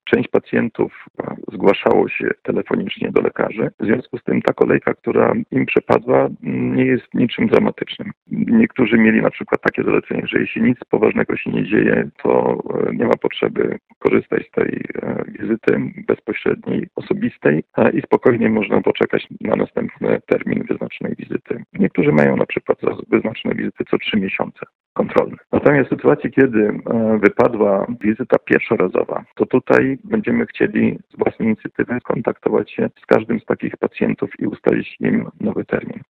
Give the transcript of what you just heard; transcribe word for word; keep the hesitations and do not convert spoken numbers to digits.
Część pacjentów zgłaszało się telefonicznie do lekarzy. W związku z tym ta kolejka, która im przepadła, nie jest niczym dramatycznym. Niektórzy mieli na przykład takie zalecenie, że jeśli nic poważnego się nie dzieje, to nie ma potrzeby korzystać z tej wizyty bezpośredniej, osobistej i spokojnie można poczekać na następny termin wyznaczonej wizyty. Niektórzy mają na przykład wyznaczone wizyty co trzy miesiące kontrolne. Natomiast w sytuacji, kiedy wypadła wizyta pierwszorazowa, to tutaj będziemy chcieli z własnej inicjatywy skontaktować się z każdym z takich pacjentów i ustalić im nowy termin.